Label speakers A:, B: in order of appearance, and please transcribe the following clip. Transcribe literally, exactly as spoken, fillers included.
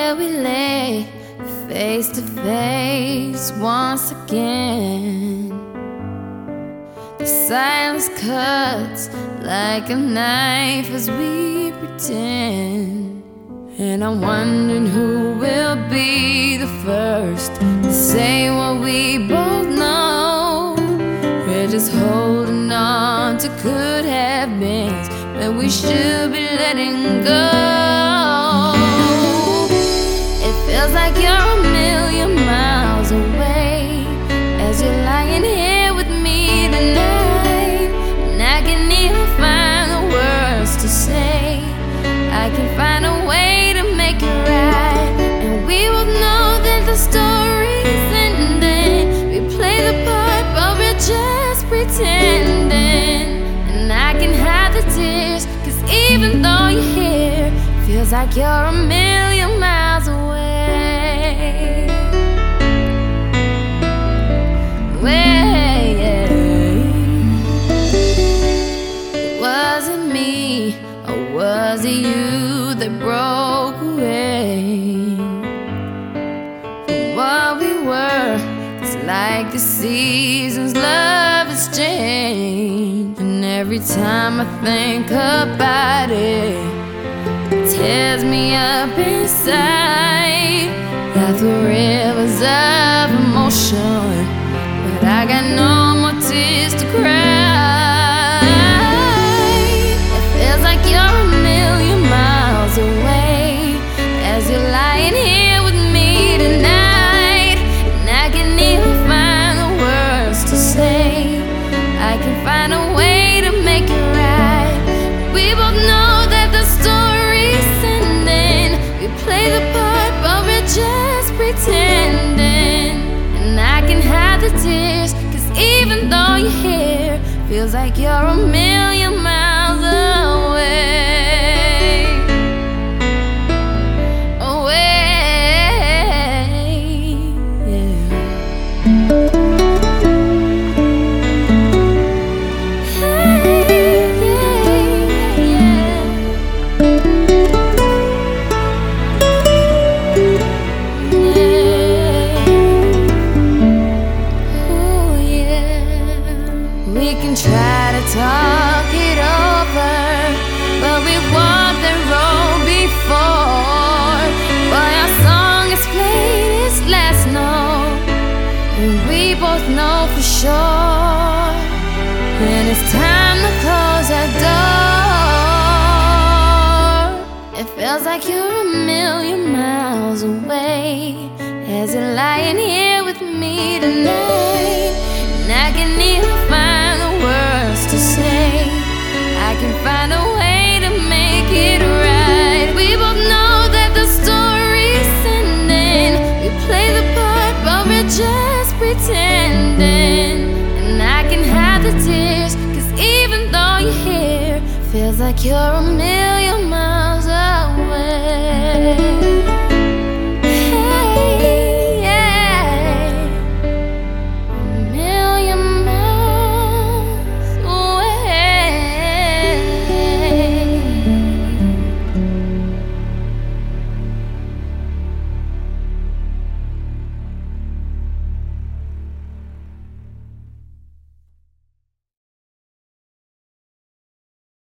A: There we lay, face to face once again. The silence cuts like a knife as we pretend. And I'm wondering who will be the first to say what we both know. We're just holding on to could have beens, but we should be letting go. It feels like you're a million miles away as you're lying here with me tonight. And I can't even find the words to say. I can find a way to make it right, and we both know that the story's ending. We play the part, but we're just pretending. And I can hide the tears, cause even though you're here, feels like you're a million miles away. Way, yeah. Was it me, or was it you that broke away from what we were? It's like the seasons, love has changed. And every time I think about it, it tears me up inside, like the rivers of emotion. But I got no more tears to cry. It feels like you're a million miles away as you're lying here with me tonight. And I can't even find the words to say. I can find a way to make it right. We both know that the story's ending. We play the part, but we're just pretending. And I can hide the tears, cause even though you're here, feels like you're a million miles away. Away, yeah. Hey, yeah, yeah. Ooh, yeah. We can try to talk it over, but we walked the road before. But our song is played its last note, and we both know for sure. And it's time to close that door. It feels like you're a million miles away as you're lying here with me tonight. And I can't even find the words to say. I can find a way to make it right. We both know that the story's ending. We play the part, but we're just pretending. And I can hide the tears, cause even though you're here, feels like you're a million miles